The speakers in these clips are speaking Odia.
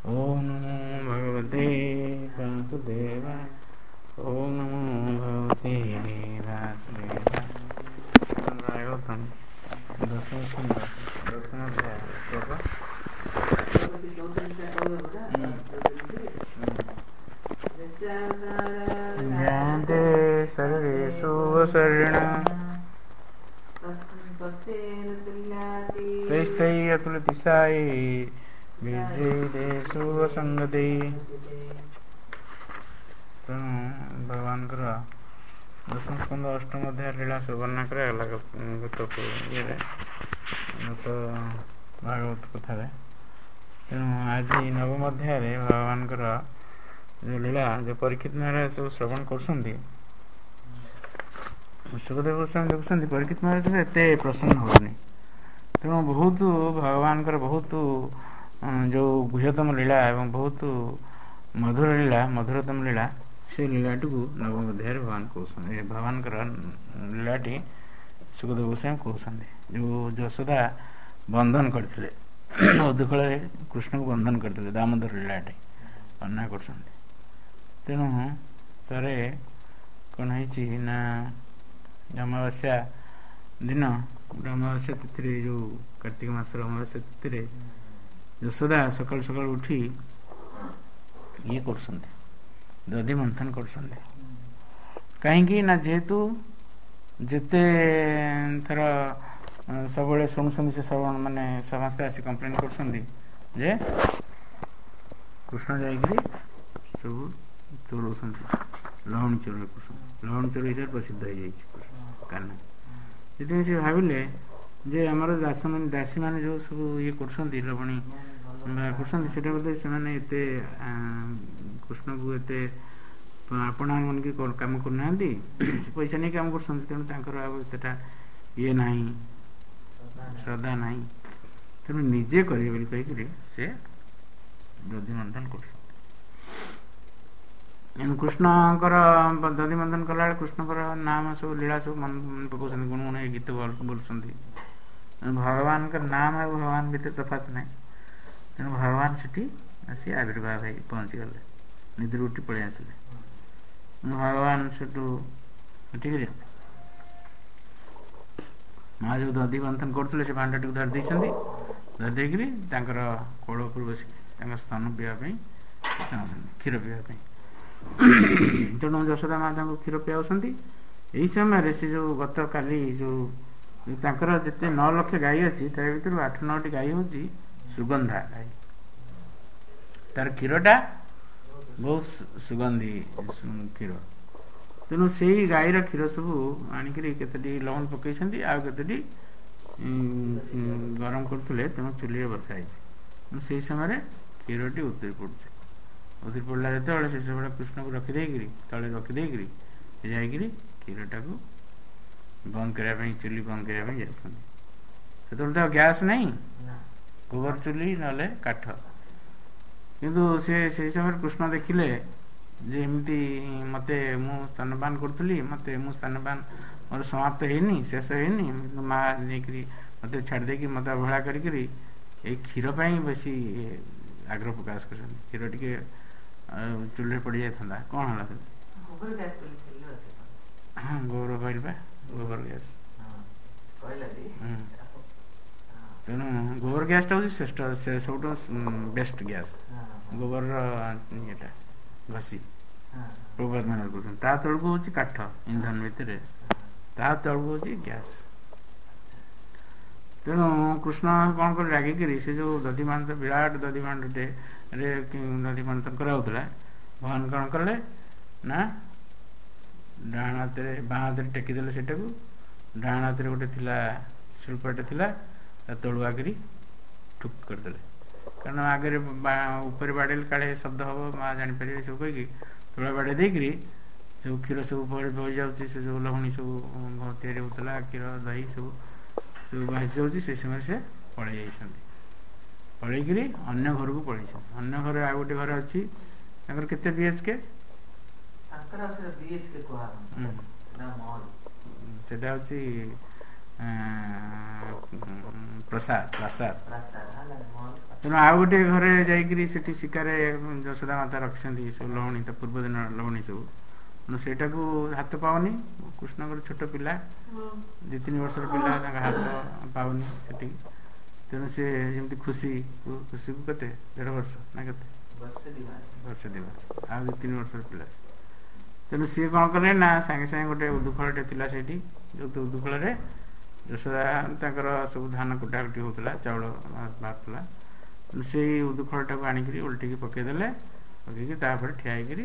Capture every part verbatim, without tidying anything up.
ओम नमो भगवते वासुदेवाय। ओम नमो भगवते वासुदेवाय। भागवतम दशम स्कंद दशम अध्याय श्लोक ज्ञाते सर्वेषु सर्वेण तैस्तै अतुलतिशायै विजयेषु असंगते। ତେଣୁ ଭଗବାନଙ୍କର ଦଶମ ସ୍କନ୍ଦ ଅଷ୍ଟମ ଅଧ୍ୟାୟ ଲୀଳା ସବୁ ବର୍ଣ୍ଣନା କରାଗଲା ଗତ ଇଏରେ ଗତ ଭାଗବତ କଥାରେ। ତେଣୁ ଆଜି ନବମ ଅଧ୍ୟାୟରେ ଭଗବାନଙ୍କର ଯେଉଁ ଲୀଳା ଯେଉଁ ପରୀକ୍ଷିତ ମହାରାଜ ସବୁ ଶ୍ରବଣ କରୁଛନ୍ତି, ସୁଖଦେବ ଗୋସ୍ୱାମୀ ଦେଖୁଛନ୍ତି ପରୀକ୍ଷିତ ମହାରାଜ ଏତେ ପ୍ରସନ୍ନ ହେଉନି। ତେଣୁ ବହୁତ ଭଗବାନଙ୍କର ବହୁତ ଯେଉଁ ଗୁହ୍ୟତମ ଲୀଳା ଏବଂ ବହୁତ ମଧୁର ଲୀଳା ମଧୁରତମ ଲୀଳା, ସେ ଲୀଳାଟିକୁ ନବମ ଅଧ୍ୟାୟରେ ଭଗବାନ କହୁଛନ୍ତି। ଭଗବାନଙ୍କର ଲୀଳାଟି ସୁଖଦେବ ଗୋସ୍ୱାମୀ କହୁଛନ୍ତି। ଯେଉଁ ଯଶୋଦା ବନ୍ଧନ କରିଥିଲେ, ମଧୁକଳରେ କୃଷ୍ଣଙ୍କୁ ବନ୍ଧନ କରିଥିଲେ, ଦାମୋଦର ଲୀଳାଟି ବର୍ଣ୍ଣନା କରୁଛନ୍ତି। ତେଣୁ ଥରେ କ'ଣ ହେଇଛି ନା, ଅମାବାସ୍ୟା ଦିନ, ଅମାବାସ୍ୟା ତିଥିରେ, ଯେଉଁ କାର୍ତ୍ତିକ ମାସର ଅମାବାସ୍ୟା ତିଥିରେ ଯଶୋଦା ସକାଳୁ ସକାଳୁ ଉଠି ଇଏ କରୁଛନ୍ତି, ଦଧି ମନ୍ଥନ କରୁଛନ୍ତି। କାହିଁକି ନା, ଯେହେତୁ ଯେତେ ଥର ସବୁବେଳେ ଶୁଣୁଛନ୍ତି, ସେ ସବୁ ମାନେ ସମସ୍ତେ ଆସି କମ୍ପ୍ଲେନ୍ କରୁଛନ୍ତି ଯେ କୃଷ୍ଣ ଯାଇକରି ସବୁ ଚୋରଉଛନ୍ତି, ଲହୁଣୀ ଚୋର କରୁଛନ୍ତି। ଲହୁଣୀ ଚୋର ହିସାବରେ ପ୍ରସିଦ୍ଧ ହେଇଯାଇଛି କାହ୍ନା। ସେଥିପାଇଁ ସେ ଭାବିଲେ ଯେ ଆମର ଦାସମାନେ ଦାସୀମାନେ ଯେଉଁ ସବୁ ଇଏ କରୁଛନ୍ତି, ଲବଣୀ ବାହାର କରୁଛନ୍ତି, ସେଇଟା ବୋଧେ ସେମାନେ ଏତେ କୃଷ୍ଣଙ୍କୁ ଏତେ ଆପଣା ମନେକି କାମ କରୁନାହାନ୍ତି, ସେ ପଇସା ନେଇ କାମ କରୁଛନ୍ତି। ତେଣୁ ତାଙ୍କର ଆଉ ଏତେଟା ଇଏ ନାହିଁ, ଶ୍ରଦ୍ଧା ନାହିଁ। ତେଣୁ ନିଜେ କରିବେ ବୋଲି କହିକିରି ସେ ଦଧି ମନ୍ଥନ କରୁଛନ୍ତି। ଏଣୁ କୃଷ୍ଣଙ୍କର ଦଧି ମନ୍ଥନ କଲାବେଳେ କୃଷ୍ଣଙ୍କର ନାମ ସବୁ ଲୀଳା ସବୁ ମନେ ପକାଉଛନ୍ତି, ଗୁଣଗୁଣ ଏ ଗୀତ ବୋଲୁଛନ୍ତି। ଭଗବାନଙ୍କର ନାମ ଆଉ ଭଗବାନ ଭିତରେ ତଫାତ ନାହିଁ। ତେଣୁ ଭଗବାନ ସେଠି ଆସି ଆବିର୍ଭାବ ହେଇକି ପହଞ୍ଚିଗଲେ, ନିଦ୍ରାରୁ ଉଠି ପଳେଇ ଆସିଲେ। ଭଗବାନ ସେଠୁ ଠିକ୍ ମା ଯେଉଁ ଦଧି ମନ୍ଥନ କରୁଥିଲେ, ସେ ଭାଣ୍ଡଟିକୁ ଧରି ଦେଇଛନ୍ତି। ଧରି ଦେଇକରି ତାଙ୍କର କୋଳ ଉପରୁ ବସିକି ତାଙ୍କ ସ୍ତନ ପିଇବା ପାଇଁ ଚାହୁଁଛନ୍ତି, କ୍ଷୀର ପିଇବା ପାଇଁ। ତେଣୁ ଯଶୋଦା ମା ତାଙ୍କୁ କ୍ଷୀର ପିଆଉଛନ୍ତି। ଏହି ସମୟରେ ସେ ଯେଉଁ ଗତକାଲି ଯେଉଁ ତାଙ୍କର ଯେତେ ନଅ ଲକ୍ଷ ଗାଈ ଅଛି, ତା ଭିତରୁ ଆଠ ନଅଟି ଗାଈ ହେଉଛି ସୁଗନ୍ଧା ଗାଈ। ତାର କ୍ଷୀରଟା ବହୁତ ସୁଗନ୍ଧି କ୍ଷୀର। ତେଣୁ ସେଇ ଗାଈର କ୍ଷୀର ସବୁ ଆଣିକରି କେତୋଟି ଲହୁଣୀ ପକାଇଛନ୍ତି, ଆଉ କେତୋଟି ଗରମ କରୁଥିଲେ। ତେଣୁ ଚୁଲିରେ ବସା ହେଇଛି। ତେଣୁ ସେହି ସମୟରେ କ୍ଷୀରଟି ଉତରି ପଡ଼ୁଛି। ଉତରି ପଡ଼ିଲା ଯେତେବେଳେ, ସେ ସବୁବେଳେ କୃଷ୍ଣକୁ ରଖିଦେଇକିରି ତଳେ ରଖିଦେଇକିରି ସେ ଯାଇକିରି କ୍ଷୀରଟାକୁ ବନ୍ଦ କରିବା ପାଇଁ, ଚୁଲି ବନ୍ଦ କରିବା ପାଇଁ ଯାଉଛନ୍ତି। ସେତେବେଳେ ତ ଆଉ ଗ୍ୟାସ୍ ନାହିଁ, ଗୋବର ଚୁଲି ନହେଲେ କାଠ। କିନ୍ତୁ ସେ ସେହି ସମୟରେ କୃଷ୍ଣ ଦେଖିଲେ ଯେ ଏମିତି ମୋତେ, ମୁଁ ସ୍ତନପାନ କରୁଥିଲି, ମୋତେ ମୁଁ ସ୍ତନପାନ ମୋର ସମାପ୍ତ ହେଇନି, ଶେଷ ହେଇନି, ମା ନେଇକରି ମୋତେ ଛାଡ଼ି ଦେଇକି ମୋତେ ଅବହେଳା କରିକିରି ଏଇ କ୍ଷୀର ପାଇଁ ବେଶୀ ଆଗ୍ରହ ପ୍ରକାଶ କରିଛନ୍ତି। କ୍ଷୀର ଟିକେ ଚୁଲିରେ ପଡ଼ିଯାଇଥାନ୍ତା, କ'ଣ ହେଲା? ହଁ, ଗୋବର କହିଲି ବା, ଗୋବର ଗ୍ୟାସ୍। ତେଣୁ ଗୋବର ଗ୍ୟାସ୍ଟା ହେଉଛି ଶ୍ରେଷ୍ଠ, ସେ ସବୁଠୁ ବେଷ୍ଟ ଗ୍ୟାସ୍। ଗୋବରର ଇଏଟା ଘଷି ପ୍ରଭାତ ମାନ କରୁଛନ୍ତି। ତା ତଳକୁ ହେଉଛି କାଠ, ଇନ୍ଧନ ଭିତରେ ତା ତଳକୁ ହେଉଛି ଗ୍ୟାସ୍। ତେଣୁ କୃଷ୍ଣ କ'ଣ କରି ରାଗିକିରି ସେ ଯେଉଁ ଦଧି ମନ୍ଥନ, ବିରାଟ ଦଧି ମଣ୍ଡଟେ ରେ ଦଧି ମନ୍ଥନ କରାହେଉଥିଲା, ଭଗବାନ କ'ଣ କଲେ ନା, ଡାହାଣ ହାତରେ ବାଁ ହାତରେ ଟେକିଦେଲେ ସେଇଟାକୁ। ଡାହାଣ ହାତରେ ଗୋଟେ ଥିଲା ଶିଳ୍ପଟେ ଥିଲା, ତା ତଳୁ ଆଗରି ଠୁକ୍ କରିଦେଲେ। କାରଣ ଆଗରେ ଉପରେ ବାଡ଼େଇଲେ କାଳେ ଶବ୍ଦ ହେବ, ମା ଜାଣିପାରିବେ ସବୁ କହିକି ତଳେ ବାଡ଼େଇ ଦେଇକରି ସବୁ କ୍ଷୀର ସବୁ ବହି ଯାଉଛି, ସେ ଯେଉଁ ଲହୁଣୀ ସବୁ ତିଆରି ହେଉଥିଲା, କ୍ଷୀର ଦହି ସବୁ ସବୁ ଭାସି ଯାଉଛି। ସେ ସମୟରେ ସେ ପଳେଇ ଯାଇଛନ୍ତି, ପଳେଇକିରି ଅନ୍ୟ ଘରକୁ ପଳେଇଛନ୍ତି। ଅନ୍ୟ ଘରେ ଆଉ ଗୋଟେ ଘର ଅଛି, ତାଙ୍କର କେତେ ବି ଏଚ୍ କେ? ସେଟା ହେଉଛି ପ୍ରସାଦ ପ୍ରାସାଦ ତେଣୁ ଆଉ ଗୋଟେ ଘରେ ଯାଇକିରି ସେଠି ଶିକାରେ ଯଶୋଦା ମାତା ରଖିଛନ୍ତି ସବୁ ଲହୁଣୀ, ତା ପୂର୍ବ ଦିନ ଲହୁଣୀ ସବୁ। ତେଣୁ ସେଇଟାକୁ ହାତ ପାଉନି, କୃଷ୍ଣଙ୍କର ଛୋଟ ପିଲା ଦୁଇ ତିନି ବର୍ଷର ପିଲା, ତାଙ୍କ ହାତ ପାଉନି ସେଠିକି। ତେଣୁ ସେ ଯେମିତି ଖୁସି, ଖୁସିକୁ କେତେ ଦେଢ଼ ବର୍ଷ ନା କେତେ ବର୍ଷ ଦୁଇ ବର୍ଷ, ଆଉ ଦୁଇ ତିନି ବର୍ଷର ପିଲା। ତେଣୁ ସିଏ କ'ଣ କଲେ ନା ସାଙ୍ଗେ ସାଙ୍ଗେ ଗୋଟେ ଉଦୁଖଳଟେ ଥିଲା ସେଇଠି, ଯେଉଁ ଉଦୁଖଳରେ ଯଶୋଦା ତାଙ୍କର ସବୁ ଧାନ କୁଟାକୁଟି ହେଉଥିଲା, ଚାଉଳ ବାହାରୁଥିଲା। ତେଣୁ ସେଇ ଉଦୁଖଳଟାକୁ ଆଣିକିରି ଓଲଟିକି ପକାଇଦେଲେ, ପକାଇକି ତାପରେ ଠିଆ ହେଇକିରି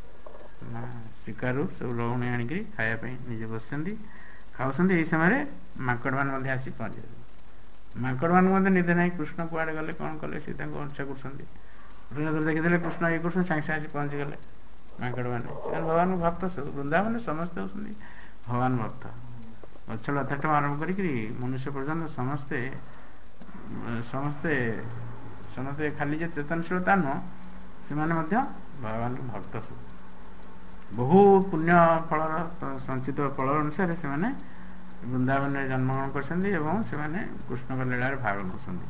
ଶିକାରୁ ସବୁ ଲହୁଣୀ ଆଣିକିରି ଖାଇବା ପାଇଁ ନିଜେ ବସିଛନ୍ତି, ଖାଉଛନ୍ତି। ଏହି ସମୟରେ ମାଙ୍କଡ଼ମାନେ ମଧ୍ୟ ଆସି ପହଞ୍ଚିଯାଉଛନ୍ତି। ମାଙ୍କଡ଼ମାନଙ୍କୁ ମଧ୍ୟ ନିଦେ ନାହିଁ, କୃଷ୍ଣ କୁଆଡ଼େ ଗଲେ କ'ଣ କଲେ ସେ ତାଙ୍କୁ ଅର୍ଚ୍ଚା କରୁଛନ୍ତି। ଦେଖିଦେଲେ କୃଷ୍ଣ ଇଏ କରୁଛନ୍ତି, ସାଙ୍ଗେ ସାଙ୍ଗେ ଆସି ପହଞ୍ଚିଗଲେ ମାଙ୍କଡ଼ମାନେ। ସେମାନେ ଭଗବାନଙ୍କ ଭକ୍ତ ସବୁ, ବୃନ୍ଦାବନରେ ସମସ୍ତେ ହେଉଛନ୍ତି ଭଗବାନ ଭକ୍ତ। ଗଛ ଲତାଠୁ ଆରମ୍ଭ କରିକିରି ମନୁଷ୍ୟ ପର୍ଯ୍ୟନ୍ତ ସମସ୍ତେ ସମସ୍ତେ ସମସ୍ତେ ଖାଲି ଯେ ଚେତନଶୀଳତା ନୁହଁ, ସେମାନେ ମଧ୍ୟ ଭଗବାନଙ୍କ ଭକ୍ତ ସବୁ। ବହୁ ପୁଣ୍ୟ ଫଳର ସଞ୍ଚିତ ଫଳ ଅନୁସାରେ ସେମାନେ ବୃନ୍ଦାବନରେ ଜନ୍ମଗ୍ରହଣ କରିଛନ୍ତି ଏବଂ ସେମାନେ କୃଷ୍ଣଙ୍କ ଲୀଳାରେ ଭାଗ ନେଉଛନ୍ତି।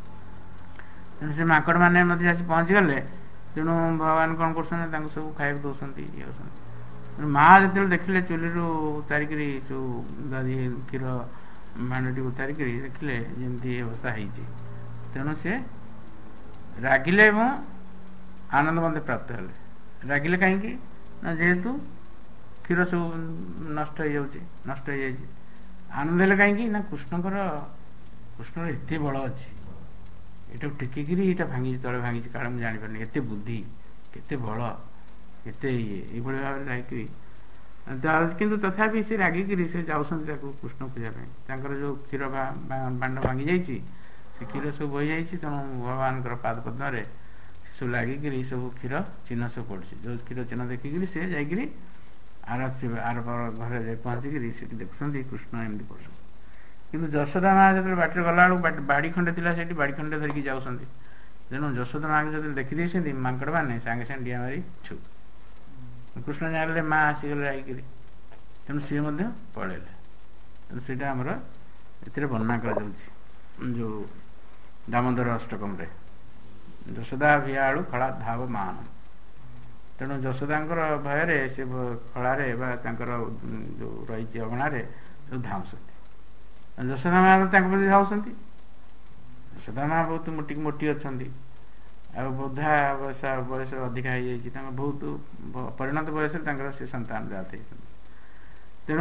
ତେଣୁ ସେ ମାଙ୍କଡ଼ମାନେ ମଧ୍ୟ ଆସି ପହଞ୍ଚିଗଲେ। ତେଣୁ ଭଗବାନ କ'ଣ କରୁଛନ୍ତି, ତାଙ୍କୁ ସବୁ ଖାଇବାକୁ ଦେଉଛନ୍ତି, ଇଏ ହେଉଛନ୍ତି। ତେଣୁ ମା' ଯେତେବେଳେ ଦେଖିଲେ ଚୁଲିରୁ ଉତାରିକିରି ସବୁ ଗାଧି କ୍ଷୀର ଭାଣ୍ଡଟି ଉତାରିକିରି ଦେଖିଲେ ଯେମିତି ଅବସ୍ଥା ହେଇଛି, ତେଣୁ ସେ ରାଗିଲେ ଏବଂ ଆନନ୍ଦ ମଧ୍ୟ ପ୍ରାପ୍ତ ହେଲେ। ରାଗିଲେ କାହିଁକି ନା ଯେହେତୁ କ୍ଷୀର ସବୁ ନଷ୍ଟ ହେଇଯାଉଛି, ନଷ୍ଟ ହେଇଯାଇଛି। ଆନନ୍ଦ ହେଲେ କାହିଁକି ନା କୃଷ୍ଣଙ୍କର କୃଷ୍ଣର ଏତେ ବଳ ଅଛି, ଏଇଟାକୁ ଟେକିକିରି ଏଇଟା ଭାଙ୍ଗିଛି, ତଳେ ଭାଙ୍ଗିଛି, କାଳେ ମୁଁ ଜାଣିପାରୁନି, ଏତେ ବୁଦ୍ଧି, କେତେ ବଳ, କେତେ ଇଏ, ଏଇଭଳି ଭାବରେ ଯାଇକିରି। କିନ୍ତୁ ତଥାପି ସେ ରାଗିକିରି ସେ ଯାଉଛନ୍ତି ତାକୁ କୃଷ୍ଣ ପୂଜା ପାଇଁ। ତାଙ୍କର ଯେଉଁ କ୍ଷୀର ବାଣ୍ଡ ଭାଙ୍ଗି ଯାଇଛି, ସେ କ୍ଷୀର ସବୁ ବୋହିଯାଇଛି। ତେଣୁ ଭଗବାନଙ୍କର ପାଦ ପଦ୍ମରେ ସବୁ ଲାଗିକିରି ସବୁ କ୍ଷୀର ଚିହ୍ନ ସବୁ ପଡ଼ୁଛି। ଯେଉଁ କ୍ଷୀର ଚିହ୍ନ ଦେଖିକିରି ସେ ଯାଇକିରି ଆର ଆର ଘରେ ଯାଇ ପହଞ୍ଚିକିରି ସେଠି ଦେଖୁଛନ୍ତି କୃଷ୍ଣ ଏମିତି କରୁଛନ୍ତି। କିନ୍ତୁ ଯଶୋଦା ମା' ଯେତେବେଳେ ବାଟରେ ଗଲାବେଳକୁ ବାଡ଼ି ଖଣ୍ଡେ ଥିଲା, ସେଇଠି ବାଡ଼ି ଖଣ୍ଡେ ଧରିକି ଯାଉଛନ୍ତି। ତେଣୁ ଯଶୋଦା ମା'କୁ ଯେତେବେଳେ ଦେଖିଦେଇଛନ୍ତି ମାଙ୍କଡ଼ମାନେ, ସାଙ୍ଗେ ସାଙ୍ଗେ ଡିଆଁ ମାରି ଛୁ। କୃଷ୍ଣ ଜାଣିଲେ ମା' ଆସିଗଲେ ଯାଇକିରି, ତେଣୁ ସିଏ ମଧ୍ୟ ପଳେଇଲେ। ତେଣୁ ସେଇଟା ଆମର ଏଥିରେ ବର୍ଣ୍ଣନା କରାଯାଉଛି ଯେଉଁ ଦାମୋଦର ଅଷ୍ଟକମରେ, ଯଶୋଦା ଭିଆଳୁ ଖଳା ଧାବ ମାନ। ତେଣୁ ଯଶୋଦାଙ୍କର ଭୟରେ ସେ ଖଳାରେ ବା ତାଙ୍କର ଯେଉଁ ରହିଛି ଅଗଣାରେ ସବୁ ଧାଉଁଛନ୍ତି। ଯଶୋଦା ମା' ତାଙ୍କ ପ୍ରତି ଧାଉଁଛନ୍ତି। ଯଶୋଦା ମା' ବହୁତ ମୋଟି ମୋଟି ଅଛନ୍ତି, ଆଉ ବୃଦ୍ଧା ବୟସ ବୟସ ଅଧିକା ହେଇଯାଇଛି, ତାଙ୍କ ବହୁତ ପରିଣତ ବୟସରେ ତାଙ୍କର ସେ ସନ୍ତାନ ଜାତ ହେଇଛନ୍ତି। ତେଣୁ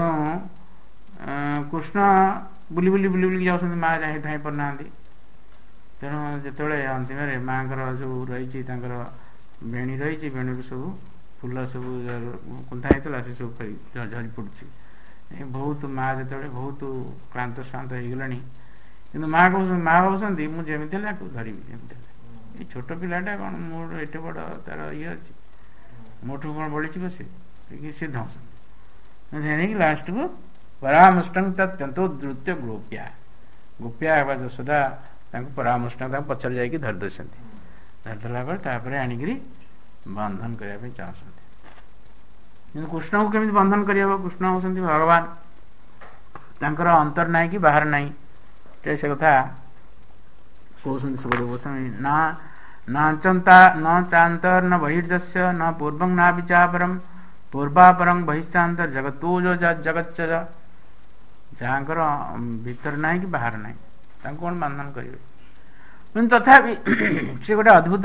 କୃଷ୍ଣ ବୁଲି ବୁଲି ବୁଲି ବୁଲିକି ଯାଉଛନ୍ତି, ମା' ଯାଇ ଧାଇଁ ପାରୁନାହାନ୍ତି। ତେଣୁ ଯେତେବେଳେ ଅନ୍ତିମରେ ମା'ଙ୍କର ଯେଉଁ ରହିଛି ତାଙ୍କର ବେଣୀ ରହିଛି, ବେଣୀରୁ ସବୁ ଫୁଲ ସବୁ କୁନ୍ଥା ହେଇଥିଲା, ସେ ସବୁ ଝରି ପଡ଼ୁଛି। ବହୁତ ମା' ଯେତେବେଳେ ବହୁତ କ୍ଳାନ୍ତ ଶ୍ରାନ୍ତ ହେଇଗଲାଣି, କିନ୍ତୁ ମା' କହୁଛନ୍ତି ମା' ଭାବୁଛନ୍ତି ମୁଁ ଯେମିତି ହେଲେ ଆକୁ ଧରିବି, ଯେମିତି ହେଲେ ଏଇ ଛୋଟ ପିଲାଟା କ'ଣ ମୋର ଏତେ ବଡ଼ ତାର ଇଏ ଅଛି, ମୋଠୁ କ'ଣ ବଳିଯିବ ସେ, ସେ ଧାଉଁଛନ୍ତି। ଜାଣିକି ଲାଷ୍ଟକୁ ପରାମୃଷ୍ଟଂ ତତ୍ୟନ୍ତ ଦ୍ରୁତ୍ୟ ଗୋପ୍ୟା ଗୋପ୍ୟା ହେବା ଯଶୋଦା ତାଙ୍କୁ ପରାମୃଷ୍ଟ ତାଙ୍କୁ ପଛରେ ଯାଇକି ଧରି ଦେଉଛନ୍ତି। ଧରିଦେଲା ପରେ ତାପରେ ଆଣିକିରି ବନ୍ଧନ କରିବା ପାଇଁ ଚାହୁଁଛନ୍ତି। କିନ୍ତୁ କୃଷ୍ଣଙ୍କୁ କେମିତି ବନ୍ଧନ କରିହେବ? କୃଷ୍ଣ ହେଉଛନ୍ତି ଭଗବାନ, ତାଙ୍କର ଅନ୍ତର ନାହିଁ କି ବାହାର ନାହିଁ, ସେ କଥା କହୁଛନ୍ତି ସୁଖଦେବ ଗୋସ୍ୱାମୀ। ନା ନାଚନ୍ତା ନ ଚାନ୍ତର ନ ବହିର୍ଯସ୍ୟ ନ ପୂର୍ବଂ ନା ବିଚାପରମ୍ ପୂର୍ବାପରଂ ବହିଶ୍ଚାନ୍ତର ଜଗତୋଜ ଜଗଚ୍ଚ। ଯାହାଙ୍କର ଭିତର ନାହିଁ କି ବାହାର ନାହିଁ, ତାଙ୍କୁ କ'ଣ ବନ୍ଧନ କରିବେ? କିନ୍ତୁ ତଥାପି ସେ ଗୋଟେ ଅଦ୍ଭୁତ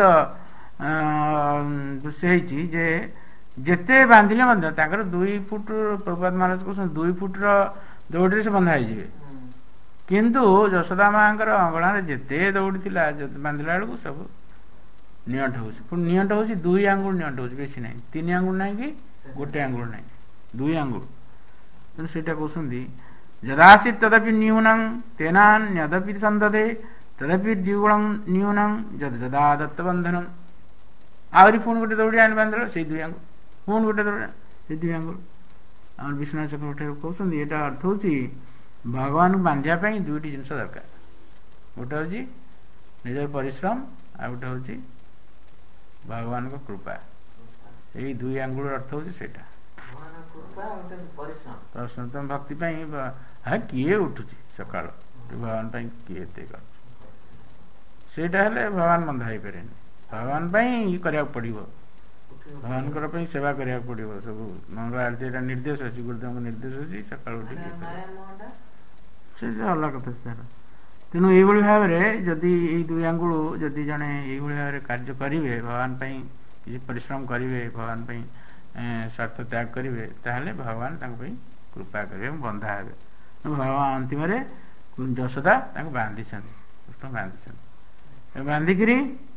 ଦୃଶ୍ୟ ହେଇଛି ଯେ ଯେତେ ବାନ୍ଧିଲେ ମଧ୍ୟ ତାଙ୍କର ଦୁଇ ଫୁଟ ପ୍ରପାତ ମହାରାଜ କହୁଛନ୍ତି ଦୁଇ ଫୁଟର ଦୌଡ଼ିରେ ସେ ବନ୍ଧା ହେଇଯିବେ। କିନ୍ତୁ ଯଶୋଦା ମା'ଙ୍କର ଅଗଣାରେ ଯେତେ ଦୌଡ଼ି ଥିଲା ବାନ୍ଧିଲା ବେଳକୁ ସବୁ ନିଅଣ୍ଟ ହେଉଛି। ପୁଣି ନିଅଣ୍ଟ ହେଉଛି ଦୁଇ ଆଙ୍ଗୁଳି ନିଅଣ୍ଟ ହେଉଛି, ବେଶୀ ନାହିଁ, ତିନି ଆଙ୍ଗୁଳି ନାହିଁ କି ଗୋଟେ ଆଙ୍ଗୁଳି ନାହିଁ, ଦୁଇ ଆଙ୍ଗୁଳି। ତେଣୁ ସେଇଟା କହୁଛନ୍ତି ଯଦାସି ତଦପି ନ୍ୟୁନଂ ତେନାନ୍ ନ୍ୟଦପି ସନ୍ଦଧେ ତଦପି ଦ୍ୱିଗୁଣଂ ନ୍ୟୁନଂ ଯଦ ଯଦା ଦତ୍ତବନ୍ଧନମ୍। ଆହୁରି ପୁଣି ଗୋଟେ ଦୌଡ଼ି ଆଣି ବାନ୍ଧିଲ ସେଇ ଦୁଇ ଆଙ୍ଗୁଳି, ପୁଣି ଗୋଟେ ଦୌଡ଼ି ସେଇ ଦୁଇ ଆଙ୍ଗୁଳି। ଆମର ବିଶ୍ୱନାଥ ଚକ୍ରବର୍ତ୍ତୀ କହୁଛନ୍ତି ଏଇଟା ଅର୍ଥ ହେଉଛି ଭଗବାନଙ୍କୁ ବାନ୍ଧିବା ପାଇଁ ଦୁଇଟି ଜିନିଷ ଦରକାର। ଗୋଟେ ହେଉଛି ନିଜର ପରିଶ୍ରମ, ଆଉ ଗୋଟେ ହେଉଛି ଭଗବାନଙ୍କ କୃପା। ଏଇ ଦୁଇ ଆଙ୍ଗୁଳିର ଅର୍ଥ ହେଉଛି ସେଇଟା। ପରିଶ୍ରମ ତମ ଭକ୍ତି ପାଇଁ କିଏ ଉଠୁଛି ସକାଳ ଭଗବାନ ପାଇଁ କିଏ ଏତେ କରୁଛି? ସେଇଟା ହେଲେ ଭଗବାନ ବନ୍ଧା ହେଇପାରେନି। ଭଗବାନ ପାଇଁ କରିବାକୁ ପଡ଼ିବ, ଭଗବାନଙ୍କର ପାଇଁ ସେବା କରିବାକୁ ପଡ଼ିବ। ସବୁ ମଙ୍ଗଳ ଆଳତି ଏଇଟା ନିର୍ଦ୍ଦେଶ ଅଛି, ଗୁରୁଦେବଙ୍କ ନିର୍ଦ୍ଦେଶ ଅଛି ସକାଳୁ ଉଠିକି ସେଇଟା ଅଲଗା କଥା ତାର। ତେଣୁ ଏଇଭଳି ଭାବରେ ଯଦି ଏଇ ଦୁଇ ଆଙ୍ଗୁଳ ଯଦି ଜଣେ ଏଇଭଳି ଭାବରେ କାର୍ଯ୍ୟ କରିବେ, ଭଗବାନ ପାଇଁ କିଛି ପରିଶ୍ରମ କରିବେ, ଭଗବାନ ପାଇଁ ସ୍ୱାର୍ଥ ତ୍ୟାଗ କରିବେ, ତାହେଲେ ଭଗବାନ ତାଙ୍କ ପାଇଁ କୃପା କରିବେ ଏବଂ ବନ୍ଧା ହେବେ। ଭଗବାନ ଅନ୍ତିମରେ ଯଶୋଦା ତାଙ୍କୁ ବାନ୍ଧିଛନ୍ତି, କୃଷ୍ଣ ବାନ୍ଧିଛନ୍ତି। ବାନ୍ଧିକିରି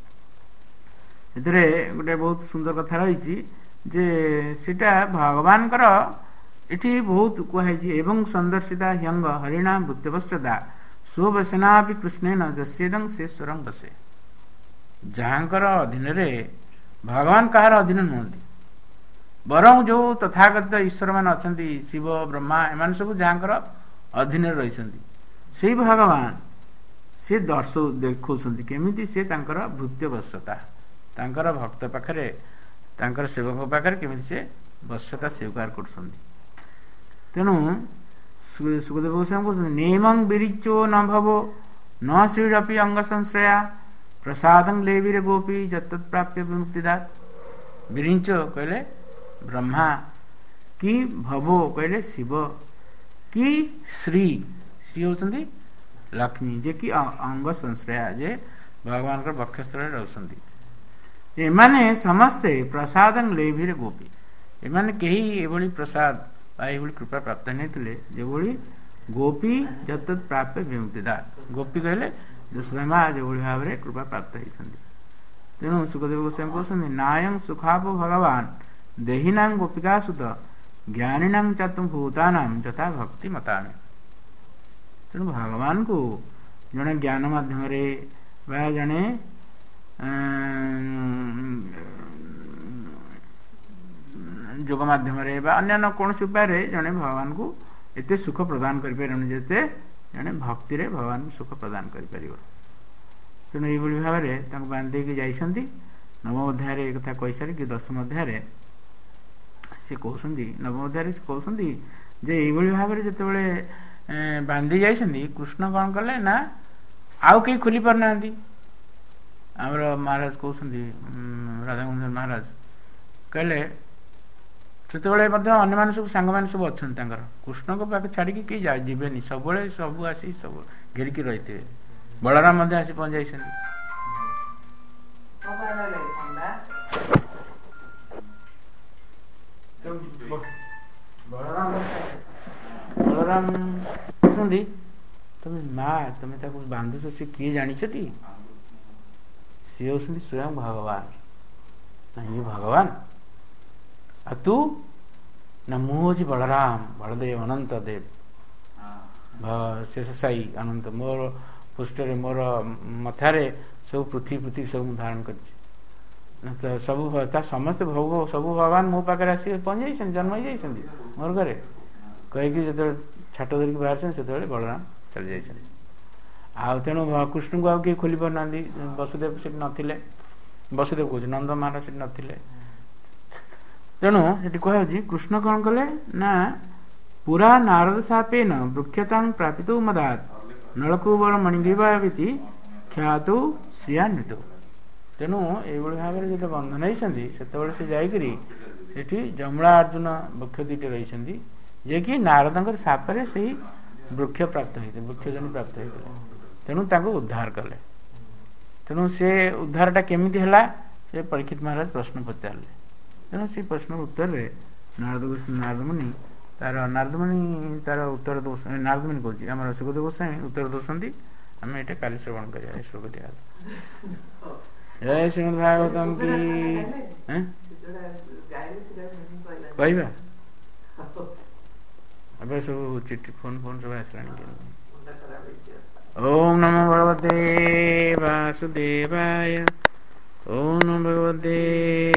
ଏଥିରେ ଗୋଟେ ବହୁତ ସୁନ୍ଦର କଥା ରହିଛି ଯେ ସେଟା ଭଗବାନଙ୍କର ଏଠି ବହୁତ କୁହାଯାଇଛି। ଏବଂ ସନ୍ଦର୍ଶିତା ହ୍ୟଙ୍ଗ ହରିଣା ଭୂତ୍ୟବଶ୍ୟଦା ସ୍ୱବସନା ବି କୃଷ୍ଣେନ ଯସ୍ୟେଦଂ ସେ ସ୍ୱରଂ ବସେ। ଯାହାଙ୍କର ଅଧୀନରେ ଭଗବାନ କାହାର ଅଧୀନ ନୁହନ୍ତି, ବରଂ ଯେଉଁ ତଥାଗତ ଈଶ୍ୱରମାନେ ଅଛନ୍ତି, ଶିବ ବ୍ରହ୍ମା, ଏମାନେ ସବୁ ଯାହାଙ୍କର ଅଧୀନରେ ରହିଛନ୍ତି, ସେଇ ଭଗବାନ ସେ ଦର୍ଶ ଦେଖାଉଛନ୍ତି କେମିତି ସେ ତାଙ୍କର ଭୃତ୍ୟବଶ୍ୟତା, ତାଙ୍କର ଭକ୍ତ ପାଖରେ, ତାଙ୍କର ସେବକ ପାଖରେ କେମିତି ସେ ବଶ୍ୟତା ସ୍ୱୀକାର କରୁଛନ୍ତି। ତେଣୁ ସୁଖଦେବ ଗୋସ୍ୱାମୀ କହୁଛନ୍ତି ନେମଂ ବିରିଚୋ ନ ଭବୋ ନ ଶ୍ରୀରପି ଅଙ୍ଗ ସଂଶ୍ରୟା ପ୍ରସାଦଂ ଲେବିରେ ଗୋପୀ ଯତତ୍ ପ୍ରାପ୍ୟ ବିମୁକ୍ତିଦାତ। ବିରିଞ୍ଚ କହିଲେ ବ୍ରହ୍ମା, କି ଭବୋ କହିଲେ ଶିବ, କି ଶ୍ରୀ, ଶ୍ରୀ ହେଉଛନ୍ତି ଲକ୍ଷ୍ମୀ, ଯେ କି ଅଙ୍ଗ ସଂଶ୍ରୟା, ଯେ ଭଗବାନଙ୍କର ବକ୍ଷସ୍ଥଳରେ ରହୁଛନ୍ତି। ଏମାନେ ସମସ୍ତେ ପ୍ରସାଦଂ ଲେଭିରେ ଗୋପୀ, ଏମାନେ କେହି ଏଭଳି ପ୍ରସାଦ ବା ଏଭଳି କୃପା ପ୍ରାପ୍ତ ନେଇଥିଲେ ଯେଭଳି ଗୋପୀ ଯତତ୍ ପ୍ରାପ୍ୟ ବିମୁକ୍ତିଦାତ। ଗୋପୀ କହିଲେ ଯଶୋଦା ମା ଯେଭଳି ଭାବରେ କୃପା ପ୍ରାପ୍ତ ହେଇଛନ୍ତି। ତେଣୁ ସୁଖଦେବ ଗୋସ୍ୱାମୀ କହୁଛନ୍ତି ନାୟଂ ସୁଖାପ ଭଗବାନ ଦେହିନାଂ ଗୋପିକା ସୁତ ଜ୍ଞାନୀନାଂ ଚାତୁ ଭୂତାନାଂ ଯଥା ଭକ୍ତି ମତାମି। ତେଣୁ ଭଗବାନଙ୍କୁ ଜଣେ ଜ୍ଞାନ ମାଧ୍ୟମରେ ବା ଜଣେ ଯୋଗ ମାଧ୍ୟମରେ ବା ଅନ୍ୟାନ୍ୟ କୌଣସି ଉପାୟରେ ଜଣେ ଭଗବାନଙ୍କୁ ଏତେ ସୁଖ ପ୍ରଦାନ କରିପାରିବନି ଯେତେ ଜଣେ ଭକ୍ତିରେ ଭଗବାନଙ୍କୁ ସୁଖ ପ୍ରଦାନ କରିପାରିବ। ତେଣୁ ଏଇଭଳି ଭାବରେ ତାଙ୍କୁ ବାନ୍ଧି ଦେଇକି ଯାଇଛନ୍ତି। ନବମ ଅଧ୍ୟାୟରେ ଏ କଥା କହିସାରିକି ଦଶମ ଅଧ୍ୟାୟରେ ସେ କହୁଛନ୍ତି, ନବମ ଅଧ୍ୟାୟରେ ସେ କହୁଛନ୍ତି ଯେ ଏଇଭଳି ଭାବରେ ଯେତେବେଳେ ବାନ୍ଧି ଯାଇଛନ୍ତି, କୃଷ୍ଣ କ'ଣ କଲେ ନା ଆଉ କେହି ଖୋଲି ପାରୁନାହାନ୍ତି। ଆମର ମହାରାଜ କହୁଛନ୍ତି, ରାଧାମୋହନ ମହାରାଜ କହିଲେ ସେତେବେଳେ ମଧ୍ୟ ଅନ୍ୟମାନେ ସବୁ ସାଙ୍ଗମାନେ ସବୁ ଅଛନ୍ତି ତାଙ୍କର, କୃଷ୍ଣଙ୍କ ପାଖେ ଛାଡ଼ିକି କେହି ଯିବେନି, ସବୁବେଳେ ସବୁ ଆସି ସବୁ ଘେରିକି ରହିଥିବେ। ବଳରାମ ମଧ୍ୟ ଆସି ପହଞ୍ଚାଇଛନ୍ତି। ବଳରାମ ବଳରାମ କହୁଛନ୍ତି ତମେ ମା, ତମେ ତାକୁ ବାନ୍ଧୁଛ, ସେ କିଏ ଜାଣିଛଟି? ସିଏ ହେଉଛନ୍ତି ସ୍ୱୟଂ ଭଗବାନ। ନା ଇଏ ଭଗବାନ, ଆଉ ତୁ? ନା ମୁଁ ହେଉଛି ବଳରାମ, ବଳଦେବ, ଅନନ୍ତ ଦେବ, ଶେଷ ସାଇ ଅନନ୍ତ। ମୋର ପୃଷ୍ଠରେ, ମୋର ମଥାରେ ସବୁ ପୃଥିବୀ ପୃଥିବୀ ସବୁ ମୁଁ ଧାରଣ କରିଛି। ସବୁ ତା ସମସ୍ତେ ଭୋଗ ସବୁ ଭଗବାନ ମୋ ପାଖରେ ଆସିକି ପହଞ୍ଚିଯାଇଛନ୍ତି, ଜନ୍ମ ହେଇଯାଇଛନ୍ତି ମୋର ଘରେ କହିକି ଯେତେବେଳେ ଛାଟ ଧରିକି ବାହାରିଛନ୍ତି, ସେତେବେଳେ ବଳରାମ ଚାଲି ଯାଇଛନ୍ତି। ଆଉ ତେଣୁ କୃଷ୍ଣଙ୍କୁ ଆଉ କେହି ଖୋଲି ପାରୁନାହାନ୍ତି। ବସୁଦେବ ସେଠି ନଥିଲେ, ବସୁଦେବ କହୁଛି ନନ୍ଦ ମହାରାଜ ସେଠି ନଥିଲେ। ତେଣୁ ସେଠି କୁହାଯାଉଛି କୃଷ୍ଣ କ'ଣ କଲେ ନା ପୁରା ନାରଦ ସାପେନ ବୃକ୍ଷତାଂ ପ୍ରାପିତ ମଦାତ ନଳକୂବର ମଣିଗ୍ରୀବାବିତି ଖ୍ୟାତୁ ଶ୍ରିୟାନ୍ବିତ। ତେଣୁ ଏଇଭଳି ଭାବରେ ଯେତେ ବନ୍ଧନ ହେଇଛନ୍ତି, ସେତେବେଳେ ସେ ଯାଇକରି ସେଠି ଯମଳା ଅର୍ଜୁନ ବୃକ୍ଷ ଦୁଇଟି ରହିଛନ୍ତି, ଯିଏକି ନାରଦଙ୍କର ସାପରେ ସେହି ବୃକ୍ଷ ପ୍ରାପ୍ତ ହେଇଥିଲେ, ବୃକ୍ଷଜନୀ ପ୍ରାପ୍ତ ହେଇଥିଲେ। ତେଣୁ ତାଙ୍କୁ ଉଦ୍ଧାର କଲେ। ତେଣୁ ସେ ଉଦ୍ଧାରଟା କେମିତି ହେଲା, ସେ ପରୀକ୍ଷିତ ମହାରାଜ ପ୍ରଶ୍ନ ପଚାରିଲେ। ତେଣୁ ସେ ପ୍ରଶ୍ନର ଉତ୍ତରରେ ନାରଦ ନାରଦମୁନି ତାର ନାରଦମୁନି ତାର ଉତ୍ତର ଦଉ ନାରଦମୁନି କହୁଛି ଆମର ସୁଖଦେବ ଗୋସ୍ୱାମୀ ଉତ୍ତର ଦେଉଛନ୍ତି। ଆମେ ଏଇଟା କାଲି ଶ୍ରବଣ କରିବା। ଏ ଶ୍ଲୋକ ଦିଆଗଲା। ଜୟ ଶ୍ରୀମଦ୍ ଭାଗବତମ୍ କି କହିବା ଏବେ ସବୁ ଚିଠି ଫୋନ୍ ଫୋନ୍ ସବୁ ଆସିଲାଣି। ଓମ୍ ନମୋ ଭଗବତେ ବାସୁଦେବାୟ। ଓମ୍ ନମୋ ଭଗବତେ